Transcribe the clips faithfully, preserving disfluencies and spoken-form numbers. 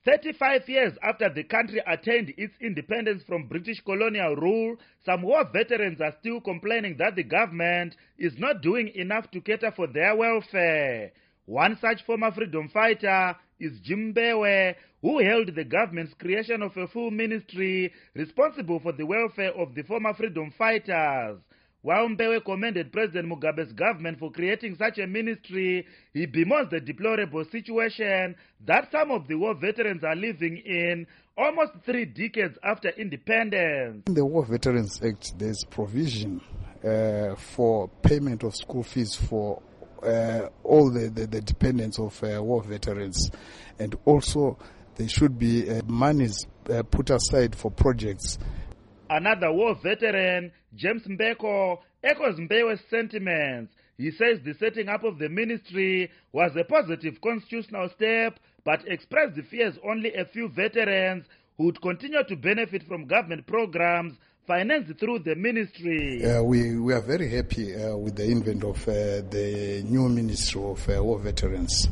thirty-five years after the country attained its independence from British colonial rule, some war veterans are still complaining that the government is not doing enough to cater for their welfare. One such former freedom fighter is Jim Mbewe, who held the government's creation of a full ministry responsible for the welfare of the former freedom fighters. While Mbewe commended President Mugabe's government for creating such a ministry, he bemoans the deplorable situation that some of the war veterans are living in almost three decades after independence. In the War Veterans Act, there's provision uh, for payment of school fees for uh, all the, the, the dependents of uh, war veterans, and also there should be uh, monies uh, put aside for projects. Another war veteran, James Mbeko, echoes Mbewe's sentiments. He says the setting up of the ministry was a positive constitutional step, but expressed the fears only a few veterans who would continue to benefit from government programs financed through the ministry. Uh, we, we are very happy uh, with the invent of uh, the new Ministry of uh, War Veterans.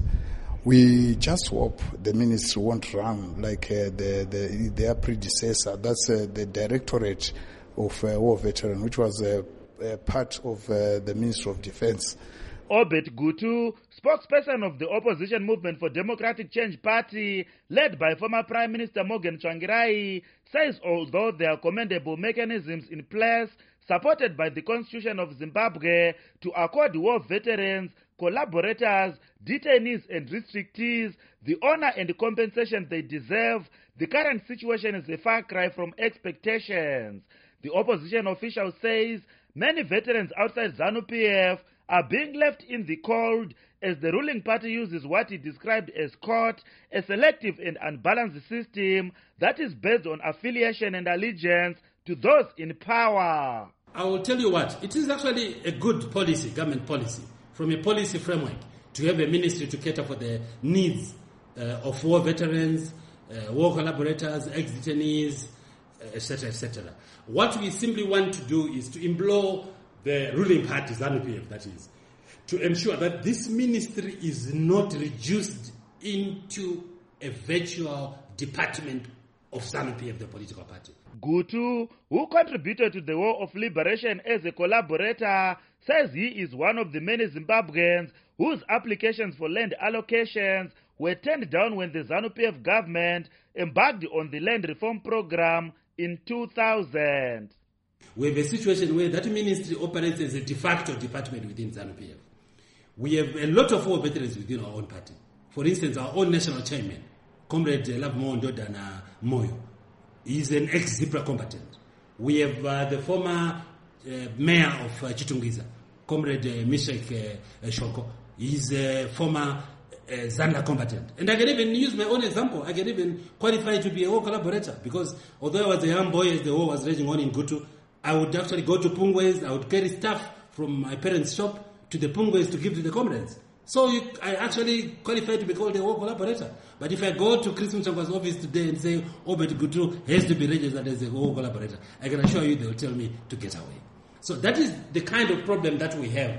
We just hope the ministry won't run like uh, the, the, their predecessor. That's uh, the Directorate of uh, War Veterans, which was uh, uh, part of uh, the Ministry of Defense. Obed Gutu, spokesperson of the opposition movement for Democratic Change Party, led by former Prime Minister Morgan Tsvangirai, says although there are commendable mechanisms in place, supported by the Constitution of Zimbabwe, to accord war veterans, collaborators, detainees and restrictees the honor and compensation they deserve, the current situation is a far cry from expectations. The opposition official says many veterans outside ZANU-P F are being left in the cold as the ruling party uses what he described as court, a selective and unbalanced system that is based on affiliation and allegiance to those in power. I will tell you what, it is actually a good policy, government policy, from a policy framework, to have a ministry to cater for the needs uh, of war veterans, uh, war collaborators, ex-detainees, et cetera, et cetera. What we simply want to do is to implore the ruling party, ZANU-P F that is, to ensure that this ministry is not reduced into a virtual department of ZANU-P F, the political party. Gutu, who contributed to the War of Liberation as a collaborator, says he is one of the many Zimbabweans whose applications for land allocations were turned down when the ZANU-P F government embarked on the land reform program in two thousand. We have a situation where that ministry operates as a de facto department within ZANU-P F. We have a lot of war veterans within our own party. For instance, our own national chairman, Comrade Lavmo Ndodana Moyo, is an ex-Zipra combatant. We have uh, the former uh, mayor of uh, Chitungwiza, Comrade uh, Mishek uh, Shoko, is a former uh, Zanda combatant. And I can even use my own example. I can even qualify to be a war collaborator, because although I was a young boy as the war was raging on in Gutu, I would actually go to Pungwes, I would carry stuff from my parents' shop to the Pungwes to give to the comrades. So you, I actually qualify to be called a war collaborator. But if I go to Chris Mchangwa's office today and say, Obed Gutu has to be registered as a war collaborator, I can assure you they will tell me to get away. So that is the kind of problem that we have.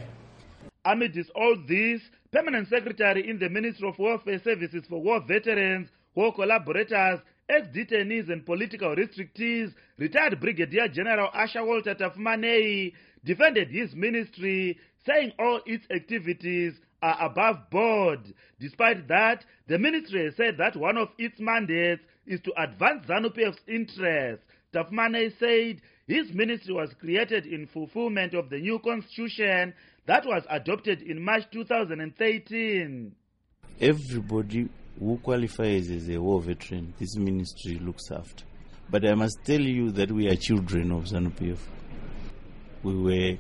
Amidst all this, Permanent Secretary in the Ministry of Welfare Services for War Veterans, war collaborators, ex-detainees and political restrictees, retired Brigadier General Asha Walter Tafumanei, defended his ministry, saying all its activities are above board. Despite that, the ministry has said that one of its mandates is to advance ZANU-P F's interests. Tafumanei said his ministry was created in fulfillment of the new constitution that was adopted in March two thousand thirteen. Everybody who qualifies as a war veteran, this ministry looks after. But I must tell you that we are children of ZANU-P F. We were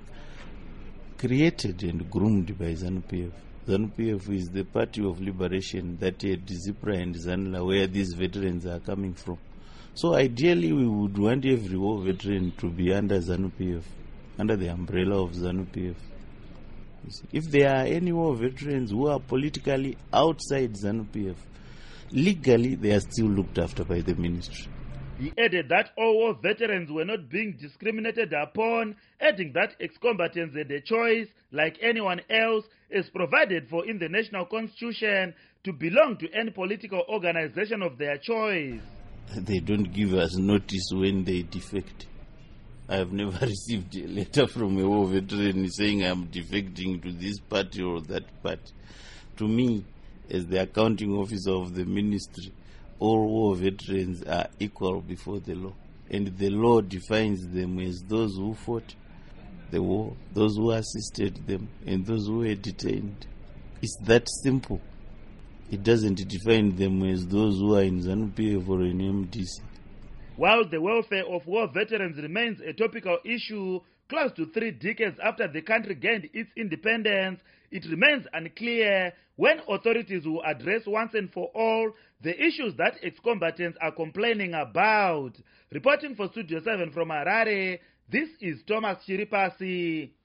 created and groomed by ZANU-P F. ZANU-P F is the party of liberation that had Zipra and Zanla, where these veterans are coming from. So ideally we would want every war veteran to be under ZANU-P F, under the umbrella of ZANU-P F. If there are any war veterans who are politically outside ZANU-P F, legally they are still looked after by the ministry. He added that all war veterans were not being discriminated upon, adding that ex-combatants had a choice, like anyone else, as provided for in the National Constitution, to belong to any political organization of their choice. They don't give us notice when they defect. I have never received a letter from a war veteran saying I'm defecting to this party or that party. To me, as the accounting officer of the ministry, all war veterans are equal before the law. And the law defines them as those who fought the war, those who assisted them, and those who were detained. It's that simple. It doesn't define them as those who are in ZANU-P F or in M D C. While the welfare of war veterans remains a topical issue, close to three decades after the country gained its independence, it remains unclear when authorities will address once and for all the issues that ex-combatants are complaining about. Reporting for Studio seven from Harare, this is Thomas Chiripasi.